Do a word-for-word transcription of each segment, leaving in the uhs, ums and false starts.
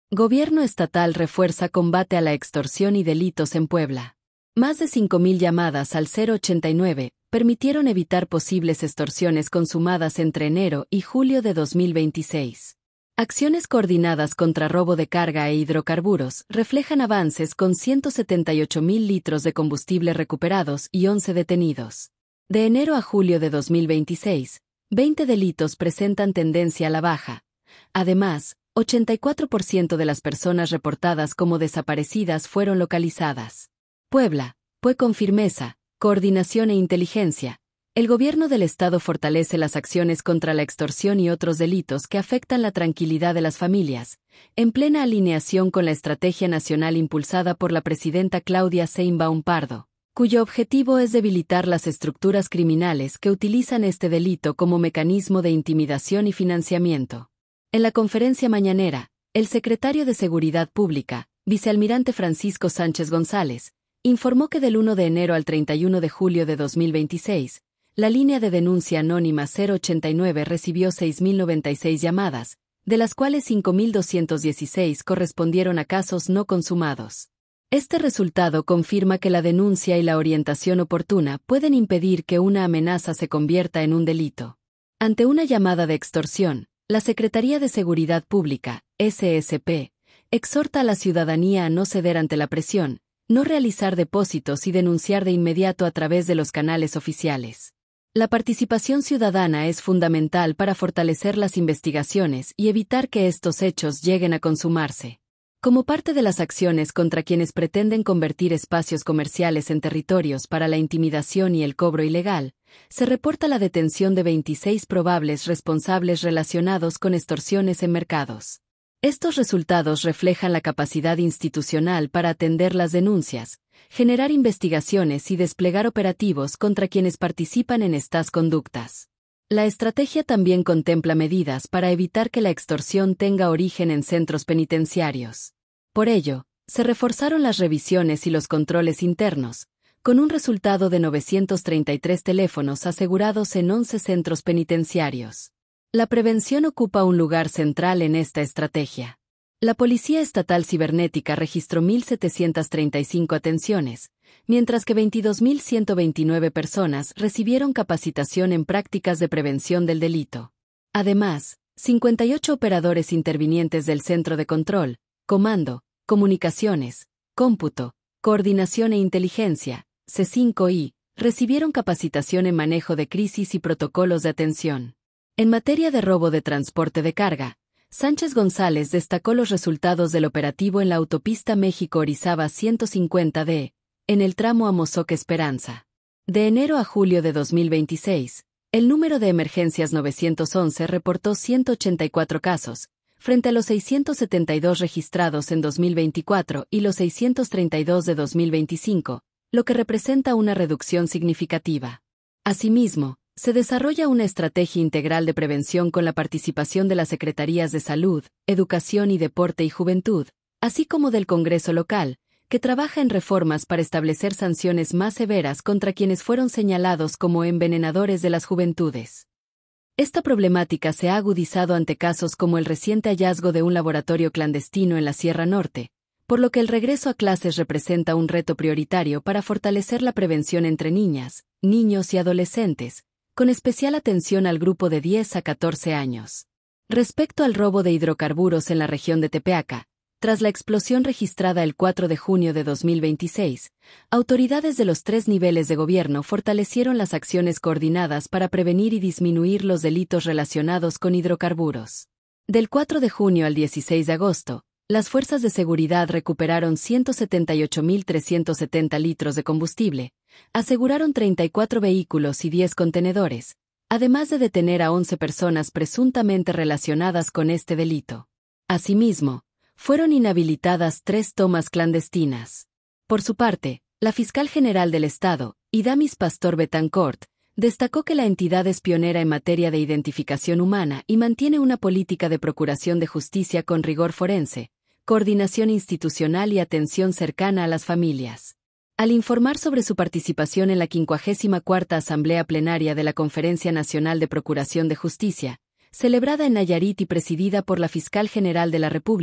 Gobierno estatal refuerza combate a la extorsión y delitos en Puebla. Más de cinco mil llamadas al cero ochenta y nueve permitieron evitar posibles extorsiones consumadas entre enero y julio de dos mil veintiséis. Acciones coordinadas contra robo de carga e hidrocarburos reflejan avances con ciento setenta y ocho mil litros de combustible recuperados y once detenidos. De enero a julio de dos mil veintiséis, veinte delitos presentan tendencia a la baja. Además, ochenta y cuatro por ciento de las personas reportadas como desaparecidas fueron localizadas. Puebla, P U E con firmeza, coordinación e inteligencia. El gobierno del estado fortalece las acciones contra la extorsión y otros delitos que afectan la tranquilidad de las familias, en plena alineación con la estrategia nacional impulsada por la presidenta Claudia Sheinbaum Pardo, cuyo objetivo es debilitar las estructuras criminales que utilizan este delito como mecanismo de intimidación y financiamiento. En la conferencia mañanera, el secretario de Seguridad Pública, vicealmirante Francisco Sánchez González, informó que del primero de enero al treinta y uno de julio de dos mil veintiséis, la línea de denuncia anónima cero ochenta y nueve recibió seis mil noventa y seis llamadas, de las cuales cinco mil doscientos dieciséis correspondieron a casos no consumados. Este resultado confirma que la denuncia y la orientación oportuna pueden impedir que una amenaza se convierta en un delito. Ante una llamada de extorsión, la Secretaría de Seguridad Pública, S S P, exhorta a la ciudadanía a no ceder ante la presión, no realizar depósitos y denunciar de inmediato a través de los canales oficiales. La participación ciudadana es fundamental para fortalecer las investigaciones y evitar que estos hechos lleguen a consumarse. Como parte de las acciones contra quienes pretenden convertir espacios comerciales en territorios para la intimidación y el cobro ilegal, se reporta la detención de veintiséis probables responsables relacionados con extorsiones en mercados. Estos resultados reflejan la capacidad institucional para atender las denuncias, generar investigaciones y desplegar operativos contra quienes participan en estas conductas. La estrategia también contempla medidas para evitar que la extorsión tenga origen en centros penitenciarios. Por ello, se reforzaron las revisiones y los controles internos, con un resultado de novecientos treinta y tres teléfonos asegurados en once centros penitenciarios. La prevención ocupa un lugar central en esta estrategia. La Policía Estatal Cibernética registró mil setecientas treinta y cinco atenciones, mientras que veintidós mil ciento veintinueve personas recibieron capacitación en prácticas de prevención del delito. Además, cincuenta y ocho operadores intervinientes del Centro de Control, Comando, Comunicaciones, Cómputo, Coordinación e Inteligencia, C cinco I, recibieron capacitación en manejo de crisis y protocolos de atención. En materia de robo de transporte de carga, Sánchez González destacó los resultados del operativo en la autopista México-Orizaba ciento cincuenta D, en el tramo Amozoc-Esperanza. De enero a julio de dos mil veintiséis, el número de emergencias novecientos once reportó ciento ochenta y cuatro casos, frente a los seiscientos setenta y dos registrados en dos mil veinticuatro y los seiscientos treinta y dos de dos mil veinticinco, lo que representa una reducción significativa. Asimismo, se desarrolla una estrategia integral de prevención con la participación de las Secretarías de Salud, Educación y Deporte y Juventud, así como del Congreso local, que trabaja en reformas para establecer sanciones más severas contra quienes fueron señalados como envenenadores de las juventudes. Esta problemática se ha agudizado ante casos como el reciente hallazgo de un laboratorio clandestino en la Sierra Norte, por lo que el regreso a clases representa un reto prioritario para fortalecer la prevención entre niñas, niños y adolescentes, con especial atención al grupo de diez a catorce años. Respecto al robo de hidrocarburos en la región de Tepeaca, tras la explosión registrada el cuatro de junio de dos mil veintiséis, autoridades de los tres niveles de gobierno fortalecieron las acciones coordinadas para prevenir y disminuir los delitos relacionados con hidrocarburos. Del cuatro de junio al dieciséis de agosto, las fuerzas de seguridad recuperaron ciento setenta y ocho mil trescientos setenta litros de combustible, aseguraron treinta y cuatro vehículos y diez contenedores, además de detener a once personas presuntamente relacionadas con este delito. Asimismo, fueron inhabilitadas tres tomas clandestinas. Por su parte, la fiscal general del Estado, Idamis Pastor Betancourt, destacó que la entidad es pionera en materia de identificación humana y mantiene una política de procuración de justicia con rigor forense, coordinación institucional y atención cercana a las familias. Al informar sobre su participación en la quincuagésima cuarta Asamblea Plenaria de la Conferencia Nacional de Procuración de Justicia, celebrada en Nayarit y presidida por la Fiscal General de la República,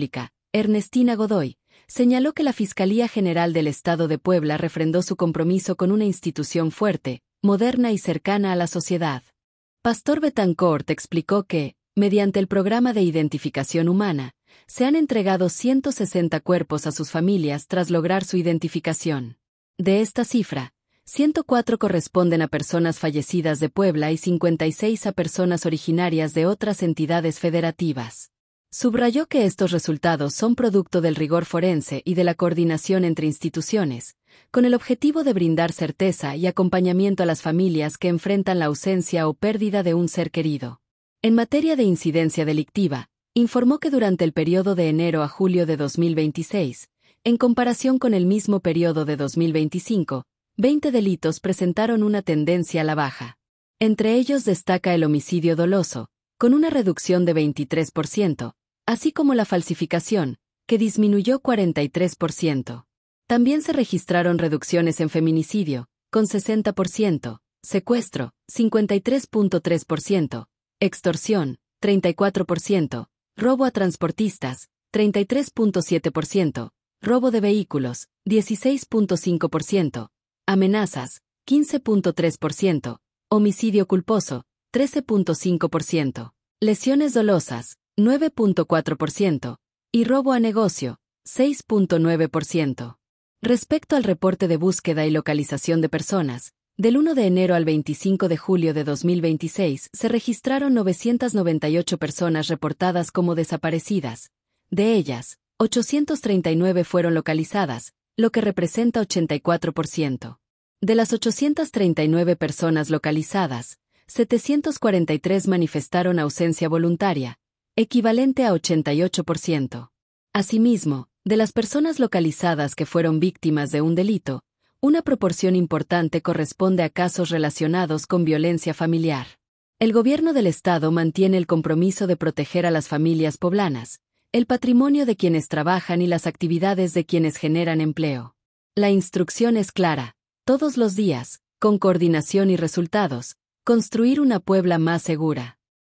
Ernestina Godoy, señaló que la Fiscalía General del Estado de Puebla refrendó su compromiso con una institución fuerte, moderna y cercana a la sociedad. Pastor Betancourt explicó que, mediante el programa de identificación humana, se han entregado ciento sesenta cuerpos a sus familias tras lograr su identificación. De esta cifra, ciento cuatro corresponden a personas fallecidas de Puebla y cincuenta y seis a personas originarias de otras entidades federativas. Subrayó que estos resultados son producto del rigor forense y de la coordinación entre instituciones, con el objetivo de brindar certeza y acompañamiento a las familias que enfrentan la ausencia o pérdida de un ser querido. En materia de incidencia delictiva, informó que durante el periodo de enero a julio de dos mil veintiséis, en comparación con el mismo periodo de dos mil veinticinco, veinte delitos presentaron una tendencia a la baja. Entre ellos destaca el homicidio doloso, con una reducción de veintitrés por ciento, así como la falsificación, que disminuyó cuarenta y tres por ciento. También se registraron reducciones en feminicidio, con sesenta por ciento, secuestro, cincuenta y tres punto tres por ciento, extorsión, treinta y cuatro por ciento, robo a transportistas, treinta y tres punto siete por ciento, robo de vehículos, dieciséis punto cinco por ciento, amenazas, quince punto tres por ciento, homicidio culposo, trece punto cinco por ciento, lesiones dolosas, nueve punto cuatro por ciento, y robo a negocio, seis punto nueve por ciento. Respecto al reporte de búsqueda y localización de personas, del uno de enero al veinticinco de julio de dos mil veintiséis se registraron novecientas noventa y ocho personas reportadas como desaparecidas. De ellas, ochocientas treinta y nueve fueron localizadas, lo que representa ochenta y cuatro por ciento. De las ochocientas treinta y nueve personas localizadas, setecientas cuarenta y tres manifestaron ausencia voluntaria, equivalente a ochenta y ocho por ciento. Asimismo, de las personas localizadas que fueron víctimas de un delito, una proporción importante corresponde a casos relacionados con violencia familiar. El gobierno del Estado mantiene el compromiso de proteger a las familias poblanas, el patrimonio de quienes trabajan y las actividades de quienes generan empleo. La instrucción es clara: todos los días, con coordinación y resultados, construir una Puebla más segura.